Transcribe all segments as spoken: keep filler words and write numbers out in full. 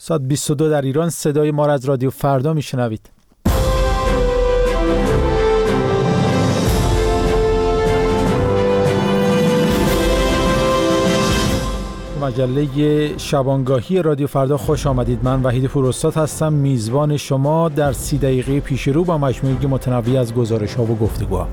ساعت بیست و دو در ایران. صدای ما را از رادیو فردا میشنوید. مجله شبانگاهی رادیو فردا خوش آمدید. من وحید پوراستاد هستم، میزبان شما در سی دقیقه پیش رو با مجموعه متنوع از گزارش‌ها و گفتگوها.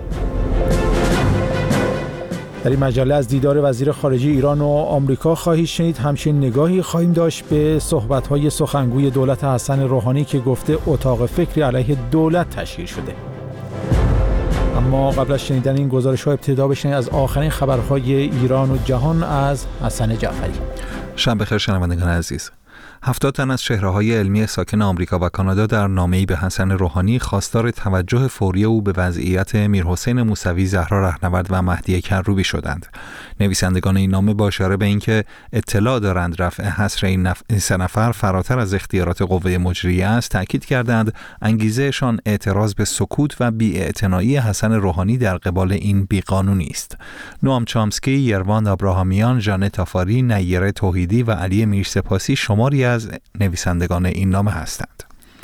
در این مجله از دیدار وزیر خارجه ایران و آمریکا خواهید شنید. همچنین نگاهی خواهیم داشت به صحبت‌های سخنگوی دولت حسن روحانی که گفته اتاق فکری علیه دولت تشکیل شده. اما قبل از شنیدن این گزارش‌ها ابتدا بشنید از آخرین خبرهای ایران و جهان از حسن جعفری. شب بخیر شنوندگان عزیز. هفتاد تن از چهره‌های علمی ساکن آمریکا و کانادا در نامه‌ای به حسن روحانی خواستار توجه فوری او به وضعیت میرحسین موسوی، زهرا رهنورد و مهدی کروبی شدند. نویسندگان این نامه با اشاره به اینکه اطلاع دارند رفع حصر این نف... سه نفر فراتر از اختیارات قوه مجریه است، تأکید کردند انگیزهشان اعتراض به سکوت و بی‌اعتنایی حسن روحانی در قبال این بیقانونی است. نوام چامسکی، یروان ابراهامیان، ژانت تافاری، نیره توحیدی و علی میرسپاسی شماری از نویسندگان این نامه هستند.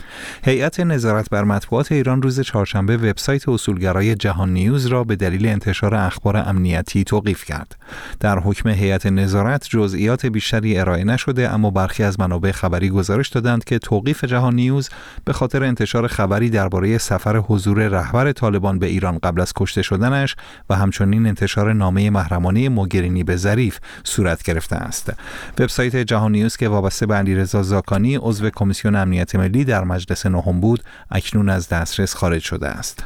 هیئت نظارت بر مطبوعات ایران روز چهارشنبه وبسایت اصولگرای جهان نیوز را به دلیل انتشار اخبار امنیتی توقیف کرد. در حکم هیئت نظارت جزئیات بیشتری ارائه نشده، اما برخی از منابع خبری گزارش دادند که توقیف جهان نیوز به خاطر انتشار خبری درباره سفر حضور رهبر طالبان به ایران قبل از کشته شدنش و همچنین انتشار نامه محرمانه موگرینی به ظریف صورت گرفته است. وبسایت جهان نیوز که وابسته به علیرضا زاکانی، عضو کمیسیون امنیت ملی در مجلس نهم بود، اکنون از دسترس خارج شده است.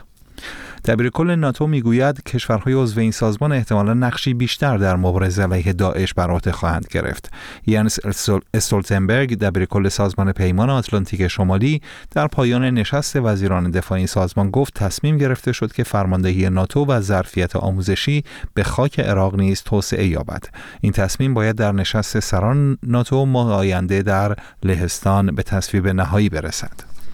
دبیرکل ناتو میگوید کشورهای عضو این سازمان احتمالاً نقشی بیشتر در مبارزه علیه داعش بر عهده خواهند گرفت. یانس استولتنبرگ، دبیرکل سازمان پیمان آتلانتیک شمالی، در پایان نشست وزیران دفاع این سازمان گفت تصمیم گرفته شد که فرماندهی ناتو و ظرفیت آموزشی به خاک عراق نیز توسعه یابد. این تصمیم باید در نشست سران ناتو ماه آینده در لهستان به تصویب نهایی برسد.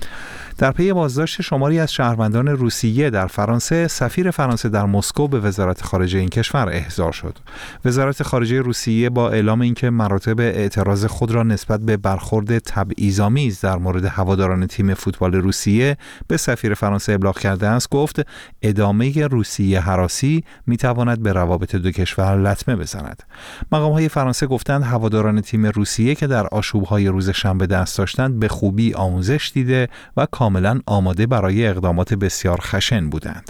در پی بازداشت شماری از شهروندان روسیه در فرانسه، سفیر فرانسه در مسکو به وزارت خارجه این کشور احضار شد. وزارت خارجه روسیه با اعلام اینکه مراتب اعتراض خود را نسبت به برخورد تبعیض‌آمیز در مورد هواداران تیم فوتبال روسیه به سفیر فرانسه ابلاغ کرده است، گفت ادامه روسیه هراسی میتواند به روابط دو کشور لطمه بزند. مقام‌های فرانسه گفتند هواداران تیم روسیه که در آشوب‌های روز شنبه دست داشتند به خوبی آموزش دیده و کاملا آماده برای اقدامات بسیار خشن بودند.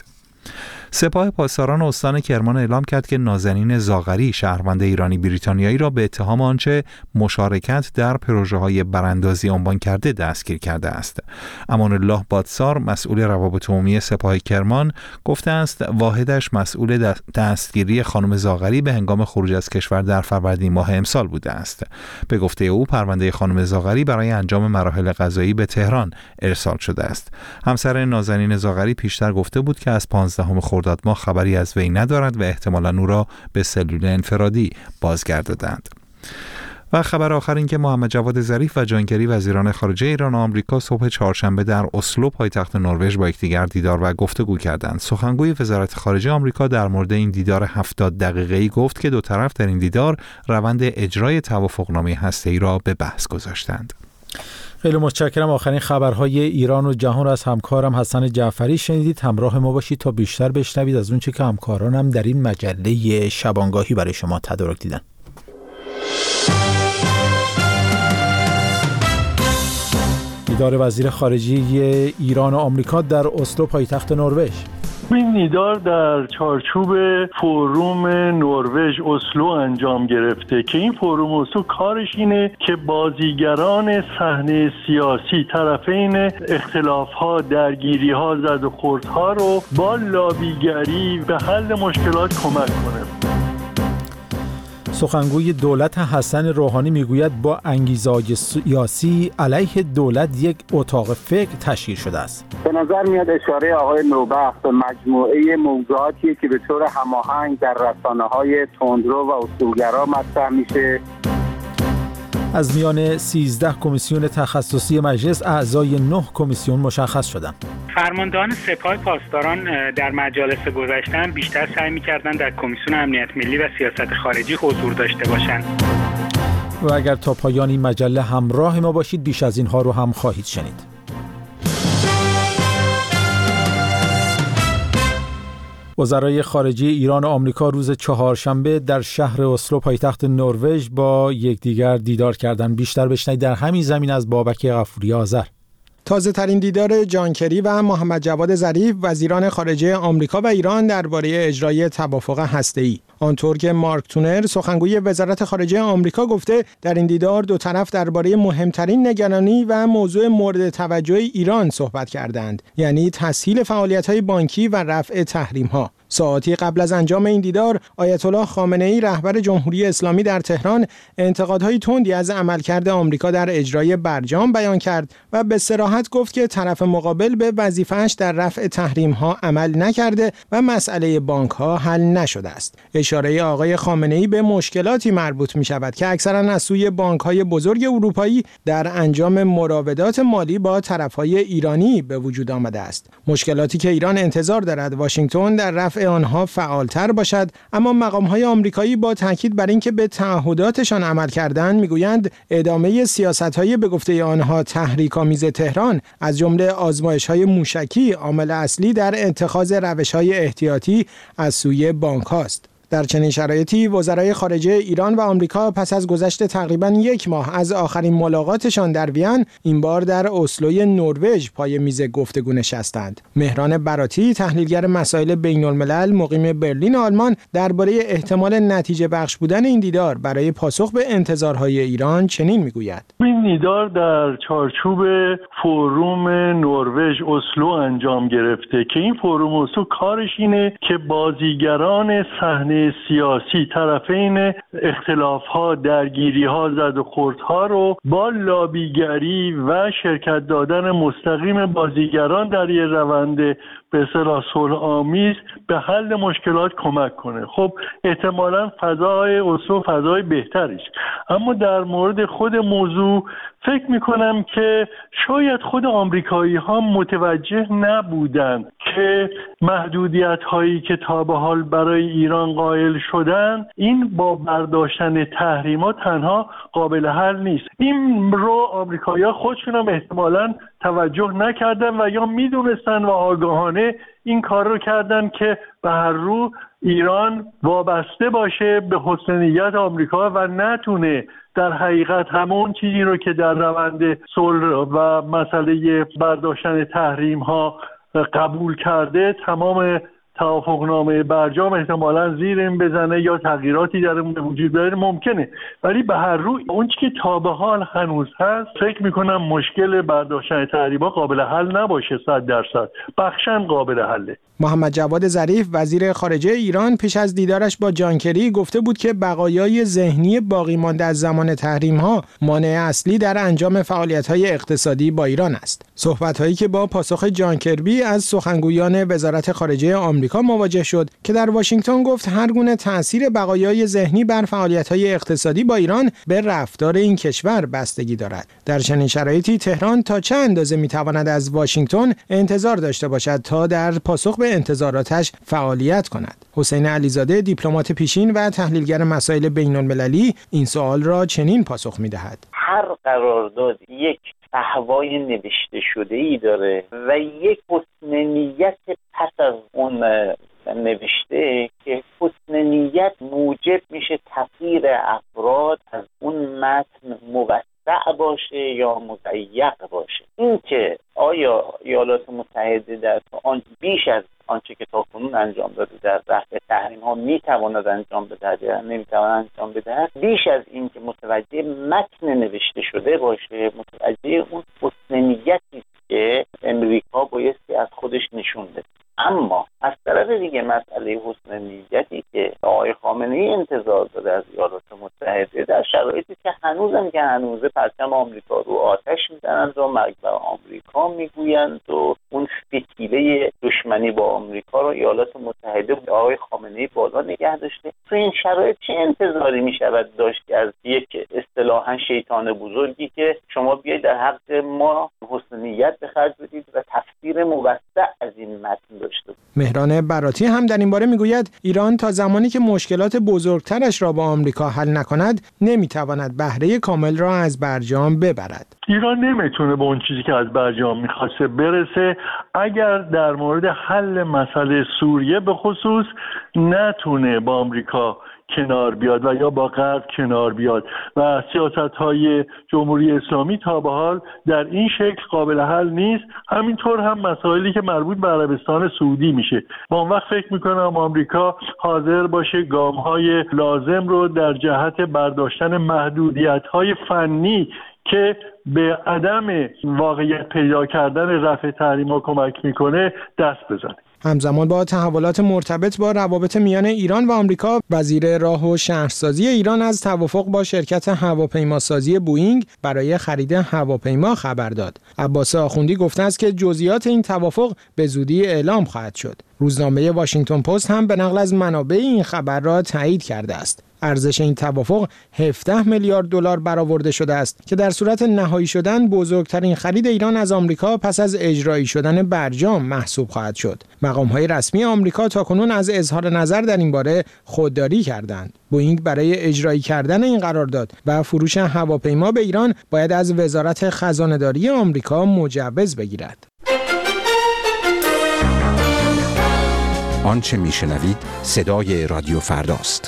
سپاه پاسداران استان کرمان اعلام کرد که نازنین زاغری، شهروند ایرانی بریتانیایی را به اتهام آنچه مشارکت در پروژه‌های براندازی عنوان کرده دستگیر کرده است. امان الله بادسار، مسئول روابط عمومی سپاه کرمان، گفته است واحدش مسئول دستگیری خانم زاغری به هنگام خروج از کشور در فروردین ماه امسال بوده است. به گفته او پرونده خانم زاغری برای انجام مراحل قضایی به تهران ارسال شده است. همسر نازنین زاغری پیشتر گفته بود که از پانزدهم خرداد ماه خبری از وی ندارد و احتمالاً او را به سلول انفرادی بازگرداندند. و خبر آخر این که محمد جواد ظریف و جان کری، وزیران خارجه ایران و آمریکا، صبح چهارشنبه در اسلو پایتخت نروژ با یکدیگر دیدار و گفتگو کردند. سخنگوی وزارت خارجه آمریکا در مورد این دیدار هفتاد دقیقه‌ای گفت که دو طرف در این دیدار روند اجرای توافقنامه هسته‌ای را به بحث گذاشتند. خیلی متشکرم. آخرین خبرهای ایران و جهان را از همکارم حسن جعفری شنیدید. همراه ما باشید تا بیشتر بشنوید از اون چه که همکارانم در این مجله شبانگاهی برای شما تدارک دیدن. دیدار وزیر خارجه ایران و آمریکا در اسلو پایتخت نروژ. این دیدار در چارچوب فوروم نروژ اسلو انجام گرفته که این فوروم اسلو کارش اینه که بازیگران صحنه سیاسی، طرفین اختلاف‌ها، درگیری‌ها، زد و خوردها رو با لابیگری به حل مشکلات کمک کنه. سخنگوی دولت حسن روحانی میگوید با انگیزه‌های سیاسی علیه دولت یک اتاق فکر تشکیل شده است. به نظر میاد اشاره آقای نوبخت به مجموعه موضوعاتی که به طور هماهنگ در رسانه‌های تندرو و اصولگرا مطرح میشه. از میان سیزده کمیسیون تخصصی مجلس اعضای نه کمیسیون مشخص شدند. فرماندهان سپاه پاسداران در مجالس گذشته بیشتر سعی می‌کردند در کمیسیون امنیت ملی و سیاست خارجی حضور داشته باشند. و اگر تا پایان این مجله همراه ما باشید بیش از اینها رو هم خواهید شنید. وزرای خارجه ایران و آمریکا روز چهارشنبه در شهر اسلو پایتخت نروژ با یکدیگر دیدار کردند. بیشتر بشنوید در همین زمین از بابک غفوری آذر. تازه ترین دیدار جان کری و محمد جواد ظریف وزیران خارجه آمریکا و ایران درباره اجرای توافق هسته‌ای. آنطور که مارک تونر سخنگوی وزارت خارجه آمریکا گفته در این دیدار دو طرف درباره مهمترین نگرانی و موضوع مورد توجه ایران صحبت کردند، یعنی تسهیل فعالیت‌های بانکی و رفع تحریم‌ها. ساعاتی قبل از انجام این دیدار، آیت الله خامنه‌ای رهبر جمهوری اسلامی در تهران انتقادهای تندی از عملکرد آمریکا در اجرای برجام بیان کرد و به صراحت گفت که طرف مقابل به وظیفه‌اش در رفع تحریم‌ها عمل نکرده و مسئله بانک‌ها حل نشده است. اشاره آقای خامنه‌ای به مشکلاتی مربوط می‌شود که اکثراً از سوی بانک‌های بزرگ اروپایی در انجام مراودات مالی با طرف‌های ایرانی به وجود آمده است. مشکلاتی که ایران انتظار دارد واشنگتن در رفع آنها فعالتر باشد، اما مقام‌های آمریکایی با تاکید بر اینکه به تعهداتشان عمل کردند میگویند ادامه سیاست‌های به گفته آنها تحریک‌آمیز تهران از جمله آزمایش‌های موشکی عامل اصلی در اتخاذ روش‌های احتیاطی از سوی بانک‌هاست. در چنین شرایطی وزرای خارجه ایران و آمریکا پس از گذشت تقریباً یک ماه از آخرین ملاقاتشان در وین این بار در اسلوی نروژ پای میز گفتگو نشستند. مهران براتی تحلیلگر مسائل بین‌الملل مقیم برلین آلمان درباره احتمال نتیجه بخش بودن این دیدار برای پاسخ به انتظارهای ایران چنین میگوید: این دیدار در چارچوب فوروم نروژ اسلو انجام گرفته که این فوروم اسلو کارش اینه که بازیگران صحنه سیاسی طرفین اختلاف‌ها، درگیری‌ها، زد و خوردها رو با لابیگری و شرکت دادن مستقیم بازیگران در یه روند به اصطلاح صلح‌آمیز به حل مشکلات کمک کنه. خب احتمالاً فضای اسلو فضای بهتریش، اما در مورد خود موضوع فکر میکنم که شاید خود آمریکایی ها متوجه نبودند که محدودیت هایی که تا به حال برای ایران قائل شدن این با برداشتن تحریمات تنها قابل حل نیست. این رو آمریکایی ها خودشون هم احتمالاً توجه نکردن و یا میدونستن و آگاهانه این کار رو کردن که به هر رو ایران وابسته باشه به حسن نیت آمریکا و نتونه در حقیقت همون چیزی رو که در روند صلح و مسئله برداشتن تحریم ها قبول کرده تمام توافقنامه برجام احتمالاً زیر این بزنه یا تغییراتی در اون وجود داره ممکنه، ولی به هر روی اون چیزی که تا به حال هنوز هست فکر میکنم مشکل برداشتن تحریم‌ها قابل حل نباشه. صد درصد بخشن قابل حله. محمد جواد ظریف وزیر خارجه ایران پیش از دیدارش با جان کری گفته بود که بقایای ذهنی باقی مانده از زمان تحریم‌ها مانع اصلی در انجام فعالیت‌های اقتصادی با ایران است. صحبت‌هایی که با پاسخ جان کربی از سخنگویان وزارت خارجه آمریکا مواجه شد که در واشنگتن گفت هر گونه تأثیر بقایای ذهنی بر فعالیت‌های اقتصادی با ایران به رفتار این کشور بستگی دارد. در چنین شرایطی تهران تا چه اندازه می‌تواند از واشنگتن انتظار داشته باشد تا در پاسخ به انتظاراتش فعالیت کند؟ حسین علیزاده دیپلمات پیشین و تحلیلگر مسائل بین‌المللی این سوال را چنین پاسخ می‌دهد: هر قرارداد یک فحوای نوشته شده‌ای داره و یک حسن نیت پس از اون نوشته که حسن نیت موجب میشه تغییر افراد از اون متن موسع باشه یا مضیق باشه. این که آیا ایالات متحده در آن بیش از آنچه که تاکنون انجام داده در رفع تحریم ها میتواند انجام بدهد یا نمیتواند انجام بدهد، بیش از این که متوجه متن نوشته شده باشه، متوجه اون حسن نیتی که امریکا بایستی از خودش نشون بده. اما از طرف دیگه مسئله حسن نیتی که آقای خامنه‌ای انتظار داره از ایالات متحده در شرایطی که هنوزم که هنوزه پرچم آمریکا رو آتش میزنند و مرگ بر آمریکا میگویند و اون فتیله دشمنی با آمریکا رو ایالات متحده به آقای خامنه‌ای بالا نگه داشته. تو این شرایط چه انتظاری میشود داشت از یک اصطلاحاً شیطان بزرگی که شما بیاید در حق ما حسن نیت به خرج بدید و تفسیر موسع از این متن داشته. مهران براتی هم در این باره میگوید ایران تا زمانی که مشکلات بزرگترش را با آمریکا حل نکند نمیتواند بهره کامل را از برجام ببرد. ایران نمیتونه به اون چیزی که از برجام میخواسته برسه اگر در مورد حل مسئله سوریه به خصوص نتونه با آمریکا کنار بیاد و یا با غرب کنار بیاد و سیاست‌های جمهوری اسلامی تا به حال در این شکل قابل حل نیست. همینطور هم مسائلی که مربوط به عربستان سعودی میشه. با اون وقت فکر میکنم آمریکا حاضر باشه گام‌های لازم رو در جهت برداشتن محدودیت‌های فنی که به عدم واقعیت پیدا کردن رفع تحریم‌ها کمک میکنه دست بزنه. همزمان با تحولات مرتبط با روابط میان ایران و آمریکا، وزیر راه و شهرسازی ایران از توافق با شرکت هواپیماسازی بوئینگ برای خرید هواپیما خبر داد. عباس آخوندی گفته است که جزئیات این توافق به زودی اعلام خواهد شد. روزنامه واشنگتن پست هم به نقل از منابع این خبر را تایید کرده است. ارزش این توافق هفده میلیارد دلار برآورده شده است که در صورت نهایی شدن بزرگترین خرید ایران از آمریکا پس از اجرایی شدن برجام محسوب خواهد شد. مقام‌های رسمی آمریکا تاکنون از اظهار نظر در این باره خودداری کردند. بوئینگ برای اجرایی کردن این قرارداد و فروش هواپیما به ایران باید از وزارت خزانه‌داری آمریکا مجوز بگیرد. آنچه میشنوید صدای رادیو فرداست.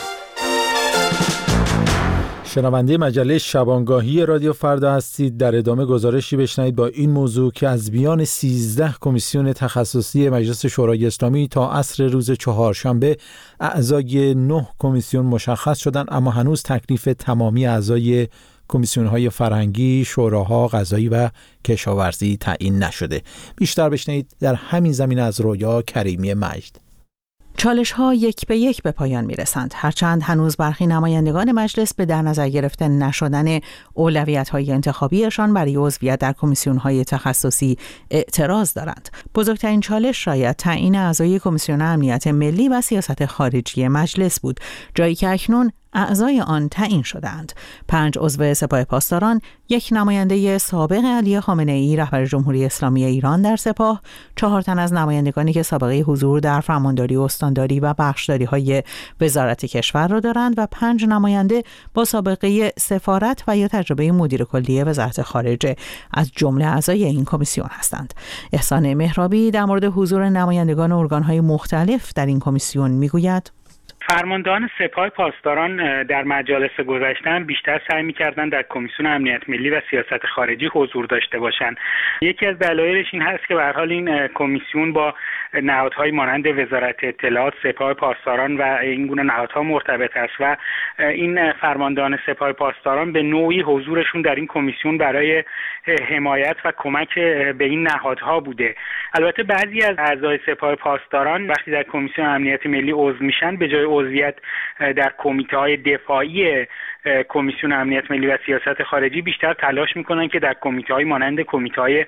شنونده مجله شبانگاهی رادیو فردا هستید. در ادامه گزارشی بشنوید با این موضوع که از میان سیزده کمیسیون تخصصی مجلس شورای اسلامی تا عصر روز چهارشنبه اعضای نه کمیسیون مشخص شدند، اما هنوز تکلیف تمامی اعضای کمیسیون‌های فرهنگی، شوراها، قضایی و کشاورزی تعیین نشده. بیشتر بشنوید در همین زمینه از رویا کریمی مجد. چالش ها یک به یک به پایان می رسند، هرچند هنوز برخی نمایندگان مجلس به در نظر گرفته نشدن اولویت های انتخابیشان برای عضویت در کمیسیون های تخصصی اعتراض دارند. بزرگترین چالش شاید تعیین اعضای کمیسیون امنیت ملی و سیاست خارجی مجلس بود، جایی که اکنون اعضای آن تعیین شدند. پنج عضو سپاه پاسداران، یک نماینده سابق علی خامنه‌ای رهبر جمهوری اسلامی ایران در سپاه، چهار تن از نمایندگانی که سابقه حضور در فرمانداری و استانداری و بخشداری‌های وزارت کشور را دارند و پنج نماینده با سابقه سفارت و یا تجربه مدیر کلی وزارت خارجه از جمله اعضای این کمیسیون هستند. احسان مهرابی در مورد حضور نمایندگان ارگان‌های مختلف در این کمیسیون میگوید: فرماندهان سپاه پاسداران در مجالس گذشته هم بیشتر سعی می‌کردند در کمیسیون امنیت ملی و سیاست خارجی حضور داشته باشند. یکی از دلایلش این هست که به هر حال این کمیسیون با نهادهای مانند وزارت اطلاعات، سپاه پاسداران و این گونه نهادها مرتبط است و این فرماندهان سپاه پاسداران به نوعی حضورشون در این کمیسیون برای حمایت و کمک به این نهادها بوده. البته بعضی از اعضای سپاه پاسداران وقتی در کمیسیون امنیت ملی عضو میشن به جای عضویت در کمیته‌های دفاعی کمیسیون امنیت ملی و سیاست خارجی بیشتر تلاش میکنن که در کمیته‌های مانند کمیته‌های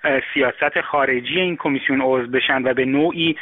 سیاست خارجی این کمیسیون عضو بشن و به نوعی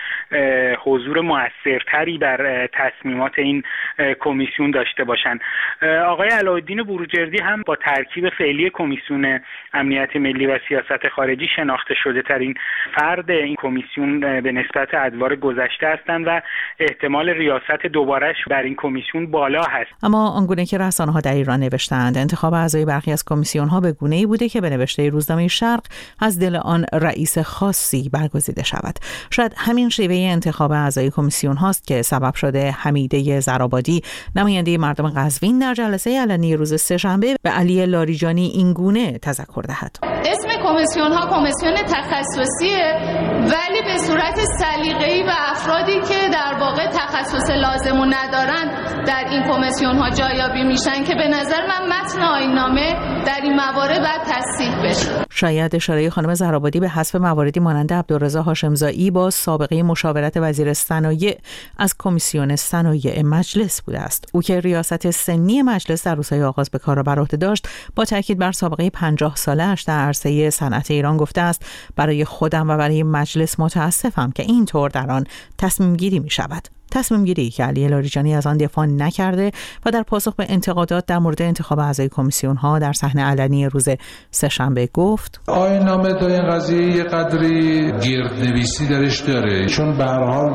حضور موثرتری بر تصمیمات این کمیسیون داشته باشن. آقای علاءالدین بروجردی هم با ترکیب فعلی کمیسیون امنیت ملی و سیاست خارجی شناخته شده ترین فرد این کمیسیون به نسبت ادوار گذشته هستند و احتمال ریاست دوبارهش بر این کمیسیون بالا هست. اما آنگونه که رسانه‌ها در ایران نوشتند، انتخاب اعضای برخی از کمیسیون‌ها به گونه‌ای بوده که به نوشته روزنامه شرق از دل آن رئیس خاصی برگزیده شود. شاید همین شیوه انتخاب اعضای کمیسیون هاست که سبب شده حمیده زرآبادی، نماینده مردم قزوین، در جلسه علنی روز سه‌شنبه به علی لاریجانی این گونه تذکر دهد: اسم کمیسیون ها کمیسیون تخصصیه، ولی به صورت سلیقه‌ای و افرادی که در واقع تخصص لازمو ندارن در این کمیسیون ها جایابی میشن که به نظر من متن آیین‌نامه در این موارد باید تصحیح بشه. شاید اشاره خانم زرآبادی به حذف مواردی مانند عبدالرضا هاشمزایی با سابقه مشاورت وزیر صنایع از کمیسیون صنایع مجلس بوده است. او که ریاست سنی مجلس در روزهای آغاز به کار بر عهده داشت، با تاکید بر سابقه پنجاه ساله‌اش در عرصه صنعت ایران گفته است: برای خودم و برای مجلس متاسفم که اینطور در آن تصمیم گیری می شود. تصمیم گیری که علی لاریجانی از آن دفاع نکرده و در پاسخ به انتقادات در مورد انتخاب اعضای کمیسیون ها در صحنه علنی روز سه‌شنبه گفت آیین نامه تا این قضیه یه قدری گردنویسی درش داره، چون به هر حال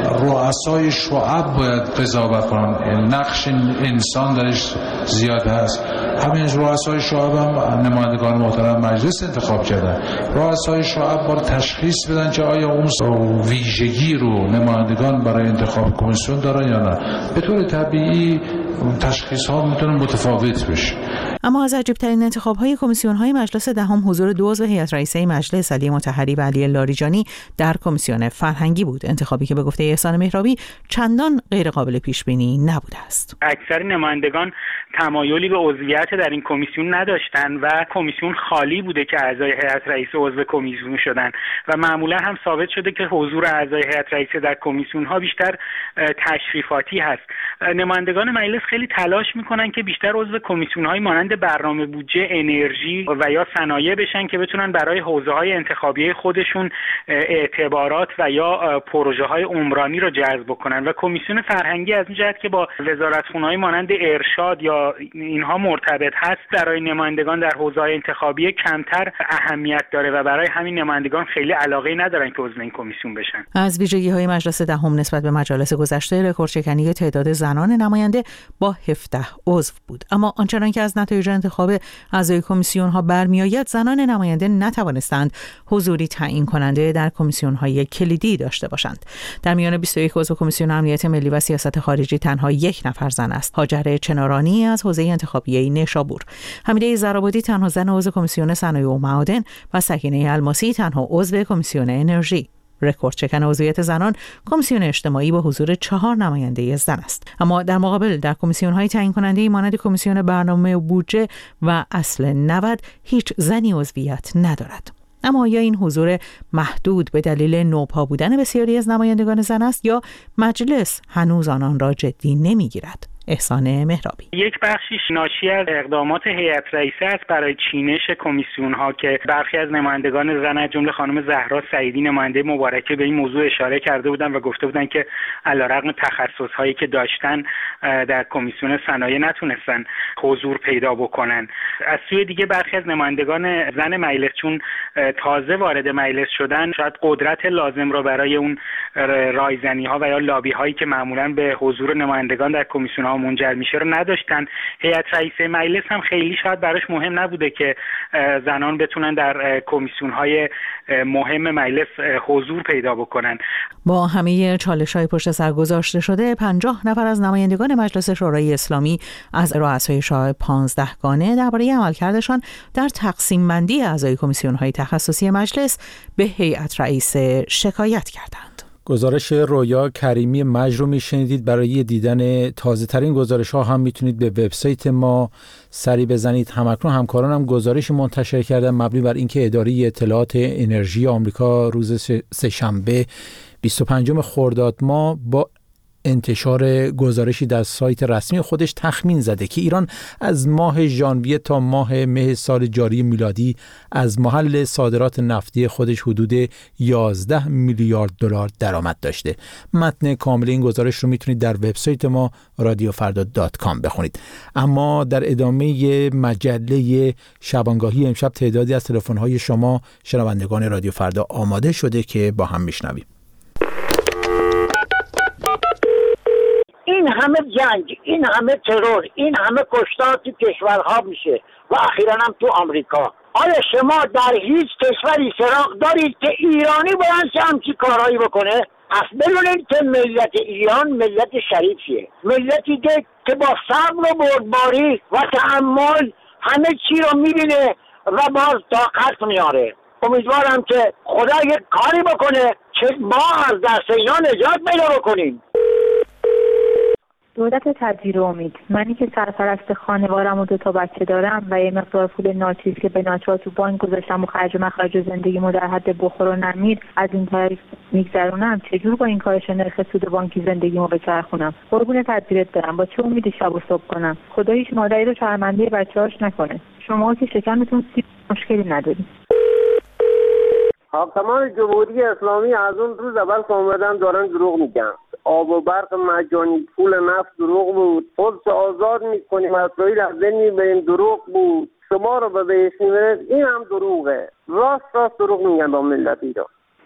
رؤسای شعب باید قضاوت کنن، نقش انسان درش زیاد هست. همین رؤسای شعب هم نمایندگان محترم مجلس انتخاب کردن. رؤسای شعب باید تشخیص بدن که آیا اون ویژگی رو نمایندگان برای انتخاب کمیسیون دارن یا نه. به طور طبیعی تشخیص ها میتونه متفاوت بشه. اما از عجیب‌ترین انتخاب‌های کمیسیون‌های مجلس دهم حضور دو عضو هیئت رئیسه مجلس علی مطهری و علی لاریجانی در کمیسیون فرهنگی بود، انتخابی که به گفته احسان مهرابی چندان غیر قابل پیش‌بینی نبوده است. اکثر نمایندگان تمایلی به عضویت در این کمیسیون نداشتند و کمیسیون خالی بوده که اعضای هیئت رئیسه عضو کمیسیون شدن و معمولا هم ثابت شده که حضور اعضای هیئت رئیسه در کمیسیون‌ها بیشتر تشریفاتی هست. نمایندگان مجلس خیلی تلاش می‌کنن که بیشتر عضو کمیسیون‌های مانند برنامه بودجه، انرژی و یا صنایع بشن که بتونن برای حوزه‌های انتخابی خودشون اعتبارات و یا پروژه‌های عمرانی رو جذب کنن و کمیسیون فرهنگی از این جهت که با وزارتخونه‌های مانند ارشاد یا اینها مرتبط هست برای نمایندگان در حوزه‌های انتخابی کمتر اهمیت داره و برای همین نمایندگان خیلی علاقه ندارن که عضو این کمیسیون بشن. از ویژگی‌های مجلس دهم نسبت به مجالس گذشته رکوردشکنی تعداد زنان نماینده با هفده عضو بود، اما آنچنان که از نتایج انتخاب اعضای کمیسیون ها برمیآید زنان نماینده نتوانستند حضوری تعیین کننده در کمیسیون های کلیدی داشته باشند. در میان بیست و یک عضو کمیسیون امنیت ملی و سیاست خارجی تنها یک نفر زن است، هاجر چنارانی از حوزه انتخابی نیشابور. حمیده زرابادی تنها زن عضو کمیسیون صنایع و معادن و سکینه الماسی تنها عضو کمیسیون انرژی. رکورد شکن عضویت زنان کمیسیون اجتماعی با حضور چهار نماینده زن است. اما در مقابل در کمیسیون‌های تعیین کننده مانند کمیسیون برنامه و بودجه و اصل نود هیچ زنی عضویت ندارد. اما آیا این حضور محدود به دلیل نوپا بودن بسیاری از نمایندگان زن است یا مجلس هنوز آنان را جدی نمی‌گیرد؟ احسان مهرابی: یک بخشیش ناشی از اقدامات هیئت رئیسه است برای چینش کمیسیون ها که برخی از نمایندگان زن از جمله خانم زهرا سعیدی نماینده مبارکه به این موضوع اشاره کرده بودند و گفته بودند که علیرغم تخصص هایی که داشتن در کمیسیون صنایع نتونستن حضور پیدا بکنن. از سوی دیگه برخی از نمایندگان زن مجلس چون تازه وارد مجلس شدن شاید قدرت لازم را برای اون رایزنی ها و یا لابی هایی که معمولا به حضور نمایندگان در کمیسیون ها منجر میشه رو نداشتن. هیئت رئیسه مجلس هم خیلی شاید براش مهم نبوده که زنان بتونن در کمیسیون های مهم مجلس حضور پیدا بکنن. با همه چالش‌های پشت سر گذاشته شده، پنجاه نفر از نمایندگان مجلس شورای اسلامی از رؤسای شورای پانزده گانه درباره عملکردشان در تقسیم بندی اعضای کمیسیون‌های تخصصی مجلس به هیئت رئیسه شکایت کردند. گزارش رویا کریمی مجر رو میشنیدید. برای دیدن تازه ترین گزارش ها هم میتونید به وبسایت ما سری بزنید. همکنون همکاران هم گزارشی منتشر کردن مبنی بر اینکه اداره اطلاعات انرژی آمریکا روز سه‌شنبه بیست و پنجم خرداد ماه با انتشار گزارشی در سایت رسمی خودش تخمین زده که ایران از ماه ژانویه تا ماه مه سال جاری میلادی از محل صادرات نفتی خودش حدود یازده میلیارد دلار درآمد داشته. متن کامل این گزارش رو میتونید در وبسایت ما رادیو فردا دات کام بخونید. اما در ادامه مجله شبانگاهی امشب تعدادی از تلفن‌های شما شنوندگان رادیو فردا آماده شده که با هم میشنویم. این همه جنگ، این همه ترور، این همه کشتار تو کشورها میشه و اخیراً هم تو آمریکا. آیا شما در هیچ کشوری سراغ دارید که ایرانی باید همچین کارهایی بکنه؟ اصلا بدونید که ملت ایران ملت شریفیه، ملتی که با صبر و بردباری و تحمل همه چی رو میبینه و باز طاقت میاره. امیدوارم که خدا یک کاری بکنه که ما از دست اینا نجات پیدا بکنیم. دولت تدبیر و امید، منی که سرپرست خانوارم و دو تا بچه دارم و یه مقدار پول ناچیز که به ناچار تو بانک گذاشتم و خرج و مخرج زندگیمو در حد بخور و نمیر از این طریق میگذرونم، چجور با این کارش نرخ سود بانکی زندگیمو بچرخونم؟ قربون تدبیرت برم، با چه امیدی شب و صبح کنم؟ خدا هیچ مادری رو شرمنده بچه‌هاش نکنه. شما که شکمتون سیب مشکلی ندارید. حاکمان جمهوری اسلامی از اون روز اول که اومدن دارن دروغ میگن. آب و برق مجانی، پول نفت دروغ بود، خود آزاد میکنیم اسرائیل از بین میبریم دروغ بود، شما رو به بهش میبرد، این هم دروغه. راست راست دروغ میگن با ملت ایران.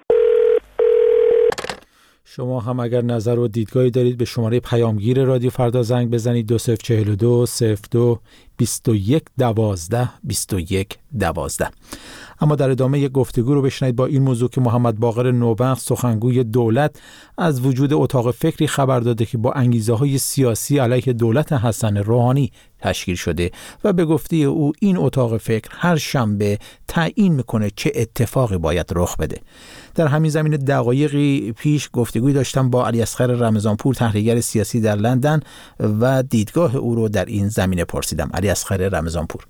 شما هم اگر نظر و دیدگاهی دارید به شماره پیامگیر رادیو فردا زنگ بزنید دو صفر چهل و دو صفر دو بیست و یک دوازده بیست و یک دوازده. اما در ادامه یک گفتگو رو بشنید با این موضوع که محمد باقر نوبخت سخنگوی دولت از وجود اتاق فکری خبر داده که با انگیزه‌های سیاسی علیه دولت حسن روحانی تشکیل شده و به گفته او این اتاق فکر هر شنبه تعیین میکنه چه اتفاقی باید رخ بده. در همین زمینه دقایقی پیش گفتگوی داشتم با علی اصغر رمضانپور تحلیلگر سیاسی در لندن و دیدگاه او رو در این زمینه پرسیدم. علی اصغر رمضانپور: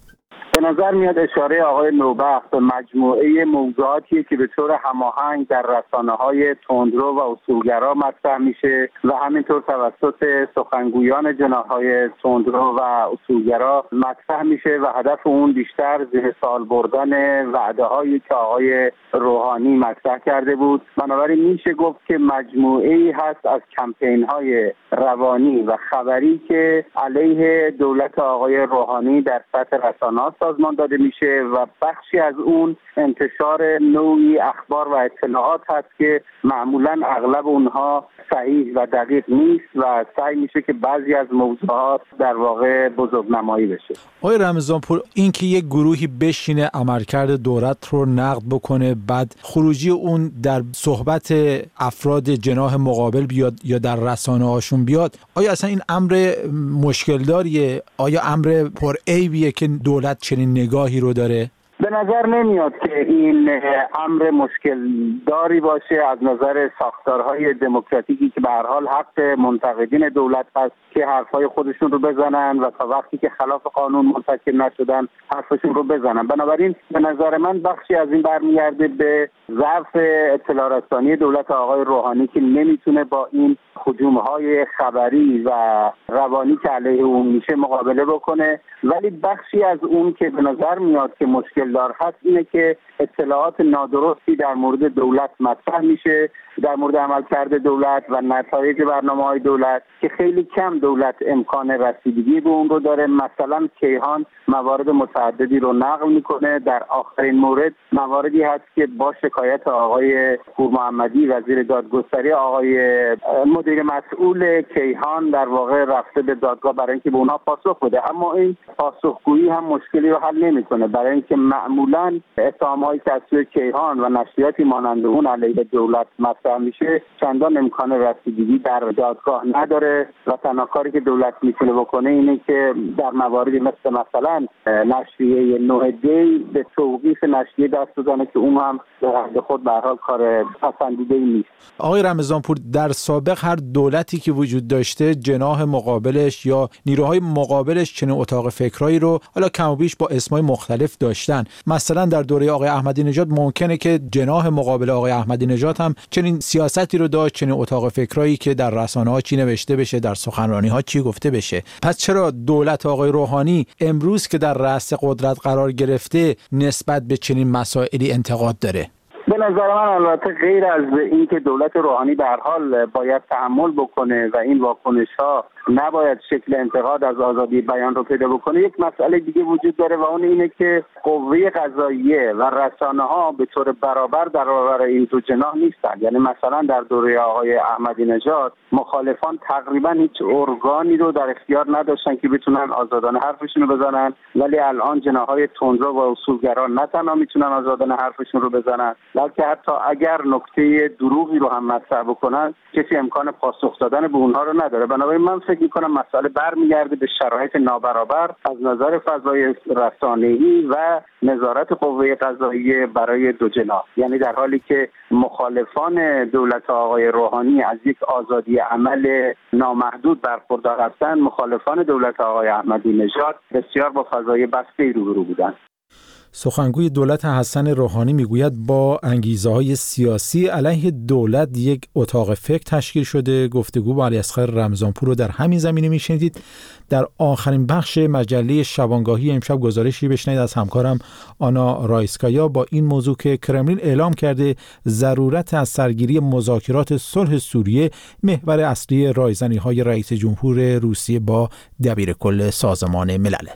به نظر میاد اشاره آقای نوبخت به مجموعه موضوعاتی که به طور هماهنگ در رسانه‌های تندرو و اصولگرا مطرح میشه و همینطور توسط سخنگویان جناح‌های تندرو و اصولگرا مطرح میشه و هدف اون بیشتر زیر سوال بردن وعده‌هایی که آقای روحانی مطرح کرده بود. بنابراین میشه گفت که مجموعه‌ای هست از کمپین‌های روانی و خبری که علیه دولت آقای روحانی در سطح رسانه‌ها سازمان داده میشه و بخشی از اون انتشار نوعی اخبار و اطلاعات هست که معمولاً اغلب اونها صحیح و دقیق نیست و سعی میشه که بعضی از موضوعات در واقع بزرگنمایی بشه. آقای رمضانپور، این که یک گروهی بشینه عملکرد دولت رو نقد بکنه، بعد خروجی اون در صحبت افراد جناح مقابل بیاد یا در رسانه هاشون بیاد، آیا اصلا این امر مشکل داریه؟ آیا امر پر عیبیه که دولت چنین نگاهی رو داره؟ به نظر نمیاد که این امر مشکل داری باشه از نظر ساختارهای دموکراتیکی که به هر حال حق منتقدین دولت هست که حرفای خودشون رو بزنن و تا وقتی که خلاف قانون مرتکب نشدن حرفشون رو بزنن. بنابراین به نظر من بخشی از این برمیگرده به ضعف اطلاع رسانی دولت آقای روحانی که نمیتونه با این هجوم‌های خبری و روانی که علیه اون میشه مقابله بکنه، ولی بخشی از اون که به نظر میاد که مشکل دار هست اینه که اطلاعات نادرستی در مورد دولت مطرح میشه، در مورد عملکرد دولت و نتایج برنامه‌های دولت که خیلی کم دولت امکان رسیدگی به اون رو داره. مثلا کیهان موارد متعددی رو نقل میکنه، در آخرین مورد مواردی هست که با شکایت آقای پور محمدی وزیر دادگستری آقای مدیر مسئول کیهان در واقع رفته به دادگاه برای اینکه به اونها پاسخ بده، اما این پاسخگویی هم مشکلی رو حل نمیکنه، برای اینکه معمولاً اتهام‌هایی که از سوی کیهان و نشریاتی مانند اون علیه دولت مطرح میشه چندان امکان رسیدگی در دادگاه نداره و تنها کاری که دولت میتونه بکنه اینه که در مواردی مثل مثلا نشریه نه دی به توقیف نشریه دست بزنه که اون هم به خود به هر حال کار پسندیده‌ای نیست. آقای رمضانپور، در سابق هر دولتی که وجود داشته جناح مقابلش یا نیروهای مقابلش چنین اتاق فکرایی رو حالا کم و بیش با اسمای مختلف داشتن. مثلا در دوره آقای احمدی نژاد ممکنه که جناح مقابل آقای احمدی نژاد هم چنین سیاستی رو داشت، چنین اتاق فکرایی که در رسانه‌ها چی نوشته بشه، در سخنرانی‌ها چی گفته بشه. پس چرا دولت آقای روحانی امروز که در رأس قدرت قرار گرفته نسبت به چنین مسائلی انتقاد داره؟ به نظر من البته غیر از اینکه دولت روحانی به هر حال باید تحمل بکنه و این واکنش‌ها نباید شکل انتقاد از آزادی بیان رو پیدا بکنه، یک مسئله دیگه وجود داره و اون اینه که قوه قضاییه و رسانه‌ها به طور برابر در برابر این دو جناح نیستن. یعنی مثلا در دوره آقای احمدی نژاد مخالفان تقریبا هیچ ارگانی رو در اختیار نداشتن که بتونن آزادانه حرفشون رو بزنن، ولی الان جناح‌های تندرو و اصولگرا نه تنها میتونن آزادانه حرفشون رو بزنن، بلکه حتی اگر نکته دروغی رو هم مطرح بکنن کسی امکان پاسخ دادن به اونها رو نداره. بنابراین من فکر می‌کنم مسئله برمیگرده به شرایط نابرابر از نظر فضای رسانه‌ای و نظارت قوه قضاییه برای دو جناح. یعنی در حالی که مخالفان دولت آقای روحانی از یک آزادی عمل نامحدود برخوردار هستند، مخالفان دولت آقای احمدی نژاد بسیار با فضای بسته روبرو بودند. سخنگوی دولت حسن روحانی میگوید با انگیزه‌های سیاسی علیه دولت یک اتاق فکر تشکیل شده. گفتگو با علیاصغر رمضانپور رو در همین زمینه میشنیدید. در آخرین بخش مجله شبانگاهی امشب گزارشی بشنوید از همکارم آنا رایسکایا با این موضوع که کرملین اعلام کرده ضرورت از سرگیری مذاکرات صلح سوریه محور اصلی رایزنی‌های رئیس جمهور روسیه با دبیرکل سازمان ملل.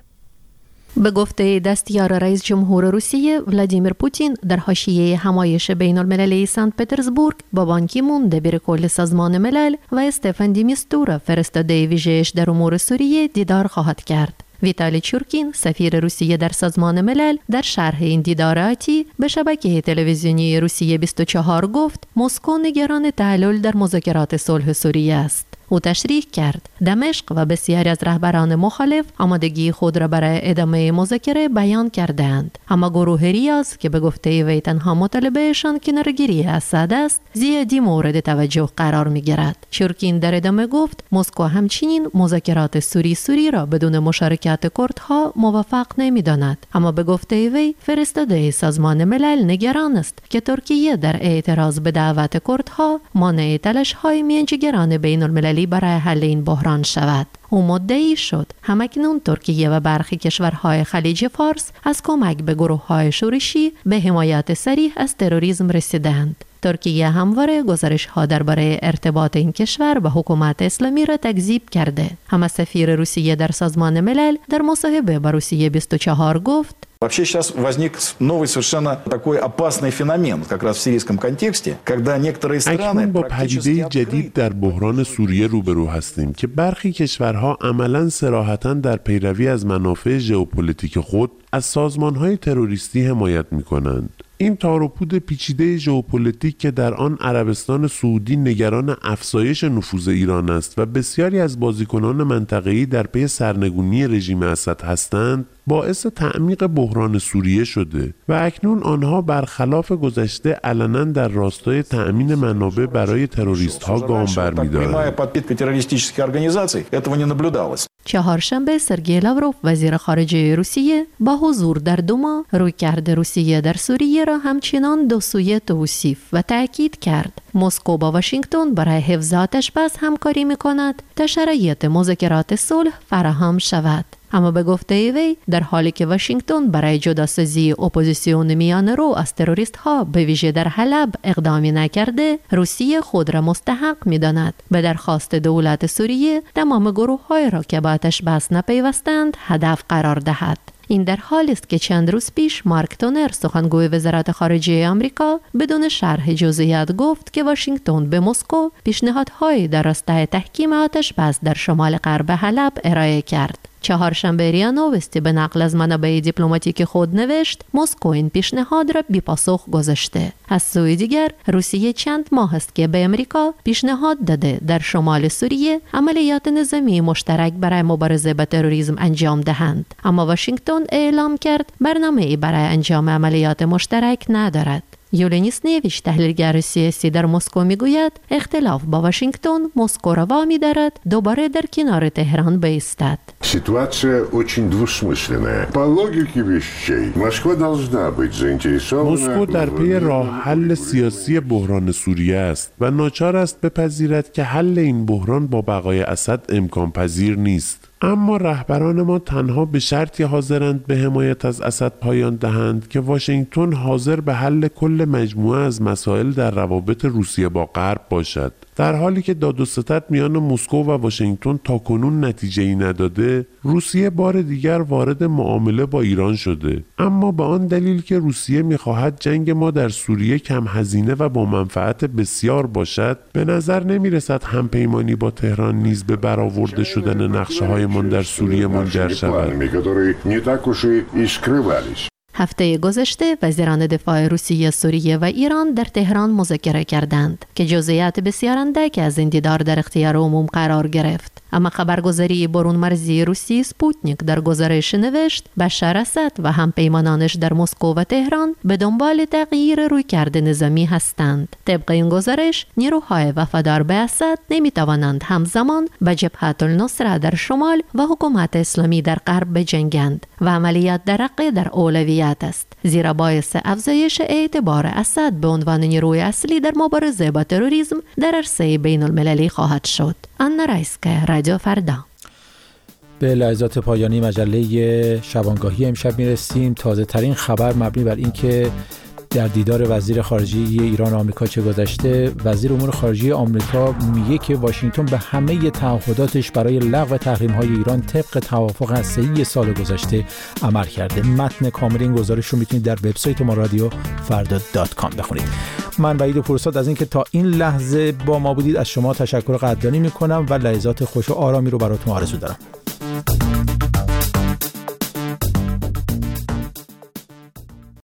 به گفته دستیار رئیس جمهور روسیه ولادیمیر پوتین در حاشیه همایش بین المللی سنت پترزبورگ با بان کی مون دبیرکل سازمان ملل و استفان دی میستورا فرستاده ویژه‌اش در امور سوریه دیدار خواهد کرد. ویتالی چورکین سفیر روسیه در سازمان ملل در شرح این دیدار آتی به شبکه تلویزیونی روسیه بیست و چهار گفت مسکو نگران تعلل در مذاکرات صلح سوریه است. او تشریح کرد دمشق و بسیاری از رهبران مخالف آمادگی خود را برای ادامه مذاکره بیان کردند، اما گروه ریاض که به گفته وی تنها مطالبهشان کنارگیری اسد است زیادی مورد توجه قرار می‌گیرد. چورکین در ادامه گفت مسکو همچنین مذاکرات سوری سوری را بدون مشارکت کردها موفق نمی‌داند، اما به گفته وی فرستاده سازمان ملل نگران است که ترکیه در اعتراض به دعوت کردها مانع تلاش‌های میانجیگران بین المللی برای حل این بحران شود. او مدعی شد همکنون ترکیه و برخی کشورهای خلیج فارس از کمک به گروه‌های شورشی به حمایت صریح از تروریسم رسیدند. ترکیه همواره گزارش‌ها درباره ارتباط این کشور با حکومت اسلامی را تکذیب کرده. اما سفیر روسیه در سازمان ملل در مصاحبه با روسیه بیست و چهار گفت Вообще сейчас возник новый совершенно такой опасный феномен, как раз в сирийском контексте, когда некоторые страны اکنون با پدیده جدید در بحران سوریه روبرو هستیم که برخی کشورها عملاً صراحتاً در پیروی از منافع ژئوپلیتیک خود از سازمان‌های تروریستی حمایت می‌کنند. این تار و پود پیچیده ژئوپلیتیک که در آن عربستان سعودی نگران افزایش نفوذ ایران است و بسیاری از بازیکنان منطقه‌ای در پی سرنگونی رژیم اسد هستند، باعث تعمیق بحران سوریه شده و اکنون آنها برخلاف گذشته علنا در راستای تأمین منابع برای تروریست‌ها گام برمی‌دارند. چهارشنبه سرگئی لاوروف وزیر خارجه روسیه با حضور در دوما رویکرد روسیه در سوریه را همچنان دو سویه توصیف و تأکید کرد. مسکو با واشنگتن برای حفظ آتش‌بس همکاری می‌کند تا شرایط مذاکرات صلح فراهم شود. اما به گفته وی در حالی که واشنگتن برای جداسازی اپوزیسیون میانه رو از تروریست ها به ویژه در حلب اقدامی نکرده، روسیه خود را مستحق می‌داند به درخواست دولت سوریه تمام گروه‌های را که با آتش بس نپیوستند هدف قرار دهد. این در حالی است که چند روز پیش مارک تونر سخنگوی وزارت خارجه آمریکا بدون شرح جزئیات گفت که واشنگتن به مسکو پیشنهادهای در راستای تحکیم آتش بس در شمال غرب حلب ارائه کرد. چهارشنبه ریا نوستی به نقل از منابع دیپلماتیک خود نوشت مسکو این پیشنهاد را بی پاسخ گذاشته. از سوی دیگر روسیه چند ماه است که به امریکا پیشنهاد داده در شمال سوریه عملیات نظامی مشترک برای مبارزه با تروریسم انجام دهند، اما واشنگتن اعلام کرد برنامه‌ای برای انجام عملیات مشترک ندارد. یولیا نیسنیویچ تحلیلگر سیاسی در مسکو میگوید اختلاف با واشنگتن مسکو را وامی دارد دوباره در کنار تهران بایستد. Ситуация очень двусмысленная. По логике вещей, Москва должна быть заинтересована. مسکو در پی راه حل سیاسی بحران سوریه است و ناچار است بپذیرد که حل این بحران با بقای اسد امکان پذیر نیست. اما رهبران ما تنها به شرطی حاضرند به حمایت از اسد پایان دهند که واشنگتن حاضر به حل کل مجموعه از مسائل در روابط روسیه با غرب باشد. در حالی که داد و ستد میان مسکو و واشنگتن تاکنون نتیجه‌ای نداده، روسیه بار دیگر وارد معامله با ایران شده، اما به آن دلیل که روسیه می‌خواهد جنگ ما در سوریه کم هزینه و با منفعت بسیار باشد، به نظر نمی‌رسد همپیمانی با تهران نیز به برآورده شدن نقشه‌هایمان در سوریه منجر شود. هفته گذشته وزیران دفاع روسیه، سوریه و ایران در تهران مذاکره کردند که جزئیات بسیار اندک از این دیدار در اختیار عموم قرار گرفت. اما خبرگزاری برون مرزی روسی سپوتنیک در گزارش نوشت بشار اسد و همپیمانانش در مسکو و تهران به دنبال تغییر رویکرد نظامی هستند. طبق این گزارش نیروهای وفادار به اسد نمیتوانند همزمان به جبهه النصره در شمال و حکومت اسلامی در غرب بجنگند و عملیات درقه در اولویت است، زیرا باعث افزایش اعتبار اسد به عنوان نیروی اصلی در مبارزه با تروریسم در عرصه بین المللی خواهد شد. آنا رایسکه، رادیو فردا. به لحظات پایانی مجله شبانگاهی امشب میرسیم. تازه ترین خبر مبنی بر این که در دیدار وزیر خارجه ایران و آمریکا چه گذشته، وزیر امور خارجه آمریکا میگه که واشنگتن به همه تعهداتش برای لغو تحریم‌های ایران طبق توافق هسته‌ای سال گذشته عمل کرده. متن کامل این گزارش رو میتونید در وبسایت ما رادیو فردا دات کام بخونید. من وحید پورساد از اینکه تا این لحظه با ما بودید از شما تشکر قدردانی میکنم و لحظات خوش و آرامی رو براتون آرزو دارم.